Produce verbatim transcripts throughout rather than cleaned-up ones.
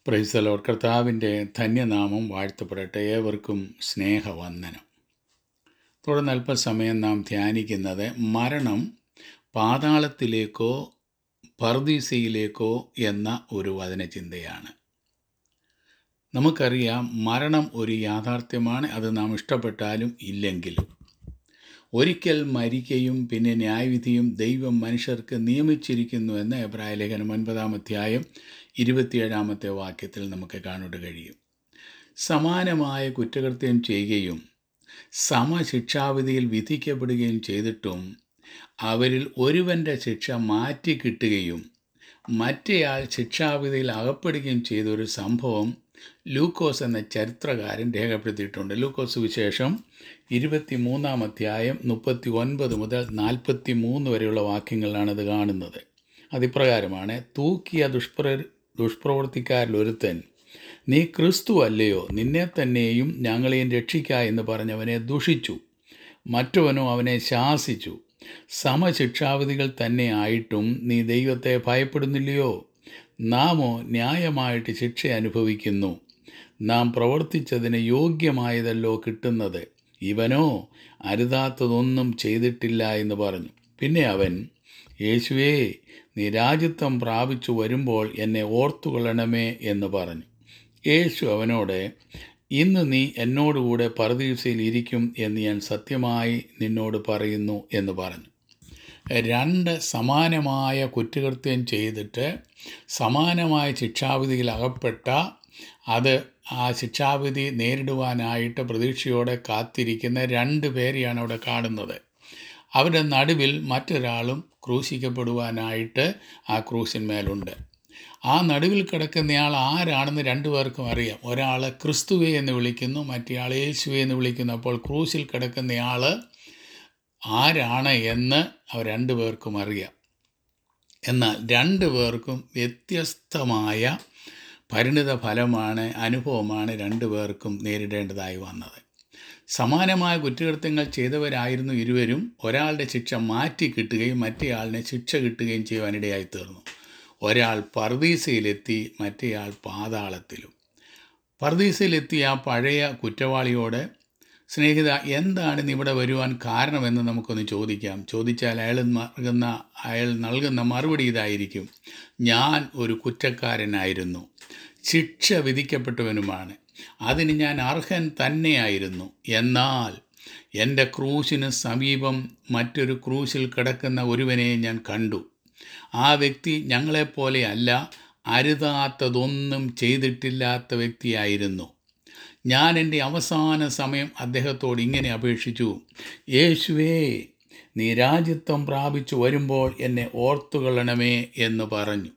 Price the Lord. കർത്താവിൻ്റെ ധന്യനാമം വാഴ്ത്തപ്പെടട്ടെ. ഏവർക്കും സ്നേഹവന്ദനം. തുടർന്ന് അല്പസമയം നാം ധ്യാനിക്കുന്നത് മരണം പാതാളത്തിലേക്കോ പർദീസയിലേക്കോ എന്ന ഒരു വചനചിന്തയാണ്. നമുക്കറിയാം, മരണം ഒരു യാഥാർത്ഥ്യമാണ്. അത് നാം ഇഷ്ടപ്പെട്ടാലും ഇല്ലെങ്കിലും. ഒരിക്കൽ മരിക്കയും പിന്നെ ന്യായവിധിയും ദൈവം മനുഷ്യർക്ക് നിയമിച്ചിരിക്കുന്നു എന്ന് എബ്രായ ലേഖനം ഒൻപതാം അധ്യായം ഇരുപത്തിയേഴാമത്തെ വാക്യത്തിൽ നമുക്ക് കാണുവാൻ കഴിയും. സമാനമായ കുറ്റകൃത്യം ചെയ്യുകയും സമശിക്ഷാവിധിയിൽ വിധിക്കപ്പെടുകയും ചെയ്തിട്ടും അവരിൽ ഒരുവൻ്റെ ശിക്ഷ മാറ്റി കിട്ടുകയും മറ്റേയാൾ ശിക്ഷാവിധിയിൽ അകപ്പെടുകയും ചെയ്ത ഒരു സംഭവം ലൂക്കോസ് എന്ന ചരിത്രകാരൻ രേഖപ്പെടുത്തിയിട്ടുണ്ട്. ലൂക്കോസ് വിശേഷം ഇരുപത്തി മൂന്നാം അധ്യായം മുപ്പത്തി ഒൻപത് മുതൽ നാൽപ്പത്തി മൂന്ന് വരെയുള്ള വാക്യങ്ങളിലാണത് കാണുന്നത്. അതിപ്രകാരമാണ്: തൂക്കിയ ദുഷ്പ്ര ദുഷ്പ്രവൃത്തിക്കാരിൽ ഒരുത്തൻ, നീ ക്രിസ്തു അല്ലയോ, നിന്നെ തന്നെയും ഞങ്ങളെയും രക്ഷിക്ക എന്ന് പറഞ്ഞവനെ ദുഷിച്ചു. മറ്റവനോ അവനെ ശാസിച്ചു, സമശിക്ഷാവിധികൾ തന്നെ ആയിട്ടും നീ ദൈവത്തെ ഭയപ്പെടുന്നില്ലയോ? നാമോ ന്യായമായിട്ട് ശിക്ഷ അനുഭവിക്കുന്നു. നാം പ്രവർത്തിച്ചതിന് യോഗ്യമായതല്ലോ കിട്ടുന്നത്. ഇവനോ അരുതാത്തതൊന്നും ചെയ്തിട്ടില്ല എന്ന് പറഞ്ഞു. പിന്നെ അവൻ, യേശുവേ, നീ രാജ്യത്വം പ്രാപിച്ചു വരുമ്പോൾ എന്നെ ഓർത്തുകൊള്ളണമേ എന്ന് പറഞ്ഞു. യേശു അവനോട്, ഇന്ന് നീ എന്നോടുകൂടെ പറുദീസയിൽ ഇരിക്കും എന്ന് ഞാൻ സത്യമായി നിന്നോട് പറയുന്നു എന്ന് പറഞ്ഞു. രണ്ട് സമാനമായ കുറ്റകൃത്യം ചെയ്തിട്ട് സമാനമായ ശിക്ഷാവിധിയിൽ അകപ്പെട്ട, അത് ആ ശിക്ഷാവിധി നേരിടുവാനായിട്ട് പ്രതീക്ഷയോടെ കാത്തിരിക്കുന്ന രണ്ട് പേരെയാണ് അവിടെ കാണുന്നത്. അവരുടെ നടുവിൽ മറ്റൊരാളും ക്രൂശിക്കപ്പെടുവാനായിട്ട് ആ ക്രൂശിന്മേലുണ്ട്. ആ നടുവിൽ കിടക്കുന്നയാൾ ആരാണെന്ന് രണ്ടു പേർക്കും അറിയാം. ഒരാൾ ക്രിസ്തുവേ എന്ന് വിളിക്കുന്നു, മറ്റേയാൾ യേശുവേ എന്ന് വിളിക്കുന്നു. അപ്പോൾ ക്രൂശിൽ കിടക്കുന്നയാൾ ആരാണ് എന്ന് അവർ രണ്ടു പേർക്കും അറിയാം. എന്നാൽ രണ്ടു പേർക്കും വ്യത്യസ്തമായ പരിണിത ഫലമാണ്, അനുഭവമാണ് രണ്ടു പേർക്കും നേരിടേണ്ടതായി വന്നത്. സമാനമായ കുറ്റകൃത്യങ്ങൾ ചെയ്തവരായിരുന്നു ഇരുവരും. ഒരാളുടെ ശിക്ഷ മാറ്റി കിട്ടുകയും മറ്റേയാളിനെ ശിക്ഷ കിട്ടുകയും ചെയ്യുവാനിടയായി തീർന്നു. ഒരാൾ പർദീസയിലെത്തി, മറ്റേയാൾ പാതാളത്തിലും. പർദീസയിലെത്തിയ ആ പഴയ കുറ്റവാളിയോട്, സ്നേഹിത, എന്താണ് നീ ഇവിടെ വരുവാൻ കാരണമെന്ന് നമുക്കൊന്ന് ചോദിക്കാം. ചോദിച്ചാൽ അയാൾ നൽകുന്ന അയാൾ നൽകുന്ന മറുപടി ഇതായിരിക്കും: ഞാൻ ഒരു കുറ്റക്കാരനായിരുന്നു, ശിക്ഷ വിധിക്കപ്പെട്ടവനുമാണ്, അതിന് ഞാൻ അർഹൻ തന്നെയായിരുന്നു. എന്നാൽ എൻ്റെ ക്രൂശിന് സമീപം മറ്റൊരു ക്രൂശിൽ കിടക്കുന്ന ഒരുവനെ ഞാൻ കണ്ടു. ആ വ്യക്തി ഞങ്ങളെപ്പോലെ അല്ല, അരുതാത്തതൊന്നും ചെയ്തിട്ടില്ലാത്ത വ്യക്തിയായിരുന്നു. ഞാൻ എൻ്റെ അവസാന സമയം അദ്ദേഹത്തോട് ഇങ്ങനെ അപേക്ഷിച്ചു: യേശുവേ, നീ രാജ്യത്വം പ്രാപിച്ചു വരുമ്പോൾ എന്നെ ഓർത്തുകൊള്ളണമേ എന്ന് പറഞ്ഞു.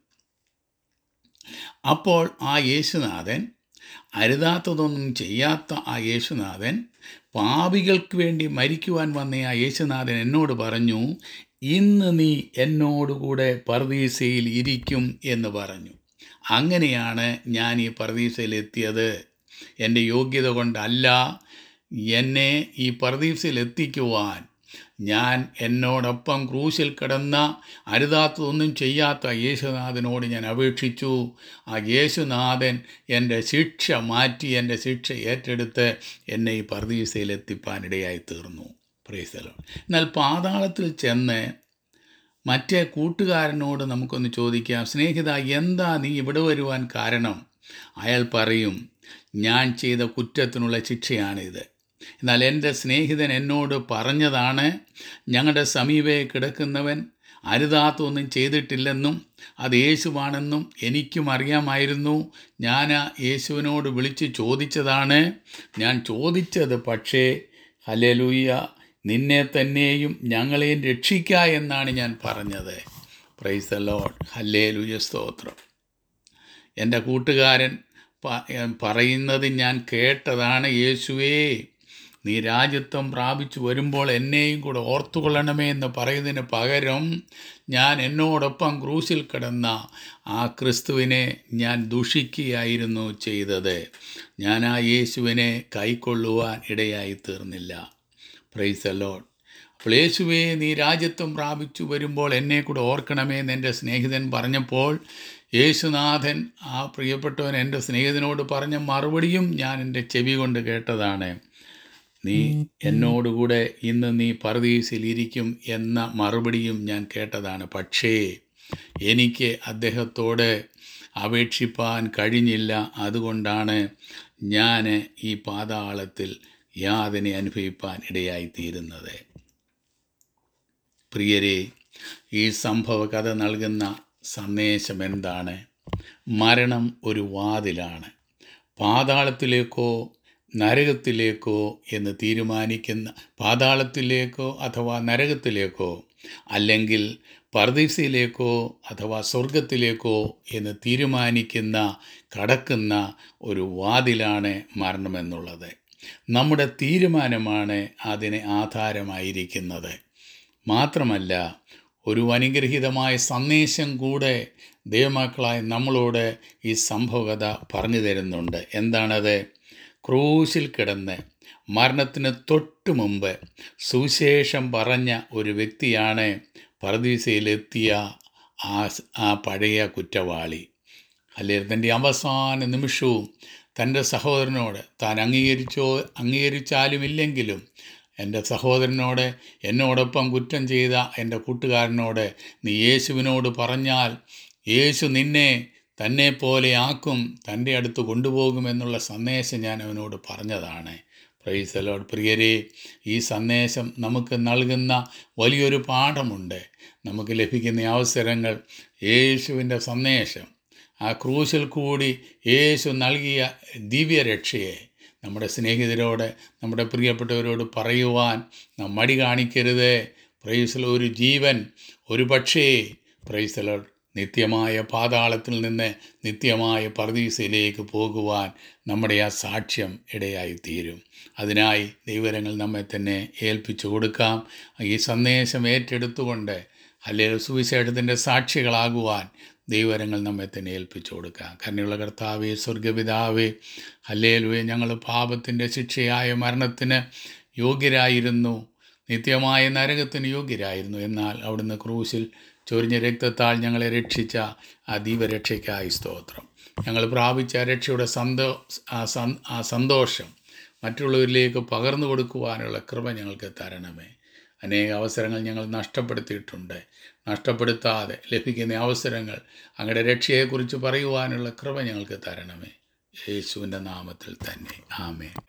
അപ്പോൾ ആ യേശുനാഥൻ, അരുതാത്തതൊന്നും ചെയ്യാത്ത ആ യേശുനാഥൻ, പാപികൾക്ക് വേണ്ടി മരിക്കുവാൻ വന്ന ആ യേശുനാഥൻ എന്നോട് പറഞ്ഞു, ഇന്ന് നീ എന്നോടുകൂടെ പർദീസയിൽ ഇരിക്കും എന്ന് പറഞ്ഞു. അങ്ങനെയാണ് ഞാൻ ഈ പർദീസയിലെത്തിയത്. എൻ്റെ യോഗ്യത കൊണ്ടല്ല. എന്നെ ഈ പർദീസയിൽ എത്തിക്കുവാൻ ഞാൻ എന്നോടൊപ്പം ക്രൂശിൽ കിടന്ന അരുതാത്തതൊന്നും ചെയ്യാത്ത യേശുനാഥനോട് ഞാൻ അപേക്ഷിച്ചു. ആ യേശുനാഥൻ എൻ്റെ ശിക്ഷ മാറ്റി, എൻ്റെ ശിക്ഷ ഏറ്റെടുത്ത് എന്നെ ഈ പർദീസയിൽ എത്തിപ്പാനിടയായി തീർന്നു. Praise the lord. എന്നാൽ പാതാളത്തിൽ ചെന്ന് മറ്റേ കൂട്ടുകാരനോട് നമുക്കൊന്ന് ചോദിക്കാം: സ്നേഹിത, എന്താ നീ ഇവിടെ വരുവാൻ കാരണം? അയാൾ പറയും, ഞാൻ ചെയ്ത കുറ്റത്തിനുള്ള ശിക്ഷയാണിത്. എന്നാൽ എൻ്റെ സ്നേഹിതൻ എന്നോട് പറഞ്ഞതാണ്, ഞങ്ങളുടെ സമീപേ കിടക്കുന്നവൻ അരുതാത്തൊന്നും ചെയ്തിട്ടില്ലെന്നും അത് യേശുവാണെന്നും എനിക്കും അറിയാമായിരുന്നു. ഞാൻ ആ യേശുവിനോട് വിളിച്ച് ചോദിച്ചതാണ്. ഞാൻ ചോദിച്ചത് പക്ഷേ, ഹല്ലേലൂയ, നിന്നെ തന്നെയും ഞങ്ങളെയും രക്ഷിക്ക എന്നാണ് ഞാൻ പറഞ്ഞത്. Price the Lord. ഹല്ലേലൂയ, സ്തോത്രം. എൻ്റെ കൂട്ടുകാരൻ പറയുന്നത് ഞാൻ കേട്ടതാണ്: യേശുവേ, നീ രാജ്യത്വം പ്രാപിച്ചു വരുമ്പോൾ എന്നെയും കൂടെ ഓർത്തുകൊള്ളണമേ എന്ന് പറയുന്നതിന് പകരം ഞാൻ എന്നോടൊപ്പം ക്രൂശിൽ കിടന്ന ആ ക്രിസ്തുവിനെ ഞാൻ ദുഷിക്കുകയായിരുന്നു ചെയ്തത്. ഞാൻ ആ യേശുവിനെ കൈക്കൊള്ളുവാൻ ഇടയായി തീർന്നില്ല. Praise the lord. അപ്പോൾ യേശുവേ, നീ രാജ്യത്വം പ്രാപിച്ചു വരുമ്പോൾ എന്നെ കൂടെ ഓർക്കണമേ എന്ന് എൻ്റെ സ്നേഹിതൻ പറഞ്ഞപ്പോൾ യേശുനാഥൻ ആ പ്രിയപ്പെട്ടവൻ എൻ്റെ സ്നേഹിതനോട് പറഞ്ഞ മറുപടിയും ഞാൻ എൻ്റെ ചെവി കൊണ്ട് കേട്ടതാണ്. നീ എന്നോടുകൂടെ ഇന്ന് നീ പറുദീസിൽ ഇരിക്കും എന്ന മറുപടിയും ഞാൻ കേട്ടതാണ്. പക്ഷേ എനിക്ക് അദ്ദേഹത്തോട് അപേക്ഷിപ്പാൻ കഴിഞ്ഞില്ല. അതുകൊണ്ടാണ് ഞാൻ ഈ പാതാളത്തിൽ യാതന അനുഭവിപ്പാൻ ഇടയായിത്തീരുന്നത്. പ്രിയരെ, ഈ സംഭവ കഥ നൽകുന്ന സന്ദേശം എന്താണ്? മരണം ഒരു വാതിലാണ്. പാതാളത്തിലേക്കോ നരകത്തിലേക്കോ എന്ന് തീരുമാനിക്കുന്ന, പാതാളത്തിലേക്കോ അഥവാ നരകത്തിലേക്കോ, അല്ലെങ്കിൽ പർദീസയിലേക്കോ അഥവാ സ്വർഗത്തിലേക്കോ എന്ന് തീരുമാനിക്കുന്ന, കടക്കുന്ന ഒരു വാതിലാണ് മരണമെന്നുള്ളത്. നമ്മുടെ തീരുമാനമാണ് അതിന് ആധാരമായിരിക്കുന്നത്. മാത്രമല്ല, ഒരു അനുഗ്രഹീതമായ സന്ദേശം കൂടെ ദൈവമക്കളായ നമ്മളോട് ഈ സംഭവകഥ പറഞ്ഞു തരുന്നുണ്ട്. എന്താണത്? ക്രൂശിൽ കിടന്ന് മരണത്തിന് തൊട്ടു മുമ്പ് സുവിശേഷം പറഞ്ഞ ഒരു വ്യക്തിയാണ് പറുദീസയിലെത്തിയ ആ ആ പഴയ കുറ്റവാളി. അല്ലെങ്കിൽ തൻ്റെ അവസാന നിമിഷവും തൻ്റെ സഹോദരനോട് താൻ അംഗീകരിച്ചോ അംഗീകരിച്ചാലും ഇല്ലെങ്കിലും എൻ്റെ സഹോദരനോട്, എന്നോടൊപ്പം കുറ്റം ചെയ്ത എൻ്റെ കൂട്ടുകാരനോട്, നീ യേശുവിനോട് പറഞ്ഞാൽ യേശു നിന്നെ തന്നെ പോലെ ആക്കും, തൻ്റെ അടുത്ത് കൊണ്ടുപോകുമെന്നുള്ള സന്ദേശം ഞാൻ അവനോട് പറഞ്ഞതാണ്. Praise the lord. പ്രിയരെ, ഈ സന്ദേശം നമുക്ക് നൽകുന്ന വലിയൊരു പാഠമുണ്ട്. നമുക്ക് ലഭിക്കുന്ന അവസരങ്ങൾ യേശുവിൻ്റെ സന്ദേശം, ആ ക്രൂശിൽ കൂടി യേശു നൽകിയ ദിവ്യരക്ഷയെ നമ്മുടെ സ്നേഹിതരോട്, നമ്മുടെ പ്രിയപ്പെട്ടവരോട് പറയുവാൻ നാം മടി കാണിക്കരുത്. Praise the lord. ഒരു ജീവൻ ഒരു പക്ഷേ പ്രൈസ് ദി ലോർഡ് നിത്യമായ പാതാളത്തിൽ നിന്ന് നിത്യമായ പറുദീസയിലേക്ക് പോകുവാൻ നമ്മുടെ ആ സാക്ഷ്യം ഇടയായിത്തീരും. അതിനായി ദൈവരങ്ങൾ നമ്മെ തന്നെ ഏൽപ്പിച്ചു കൊടുക്കാം. ഈ സന്ദേശം ഏറ്റെടുത്തുകൊണ്ട് ഹല്ലേലൂയ സുവിശേഷത്തിൻ്റെ സാക്ഷികളാകുവാൻ ദൈവരങ്ങൾ നമ്മെ തന്നെ ഏൽപ്പിച്ചു കൊടുക്കാം. കരുണയുള്ള കർത്താവേ, സ്വർഗപിതാവേ, ഹല്ലേലൂയ, ഞങ്ങൾ പാപത്തിൻ്റെ ശിക്ഷയായ മരണത്തിന് യോഗ്യരായിരുന്നു, നിത്യമായ നരകത്തിന് യോഗ്യരായിരുന്നു. എന്നാൽ അവിടുന്ന് ക്രൂശിൽ ചൊരിഞ്ഞ രക്തത്താൽ ഞങ്ങളെ രക്ഷിച്ച ആ ദൈവരക്ഷയ്ക്കായി സ്തോത്രം. ഞങ്ങൾ പ്രാപിച്ച രക്ഷയുടെ സന്തോ ആ സന്തോഷം മറ്റുള്ളവരിലേക്ക് പകർന്നു കൊടുക്കുവാനുള്ള കൃപ ഞങ്ങൾക്ക് തരണമേ. അനേക അവസരങ്ങൾ ഞങ്ങൾ നഷ്ടപ്പെടുത്തിയിട്ടുണ്ട്. നഷ്ടപ്പെടുത്താതെ ലഭിക്കുന്ന അവസരങ്ങൾ അങ്ങയുടെ രക്ഷയെക്കുറിച്ച് പറയുവാനുള്ള കൃപ ഞങ്ങൾക്ക് തരണമേ. യേശുവിൻ്റെ നാമത്തിൽ തന്നെ. ആമേൻ.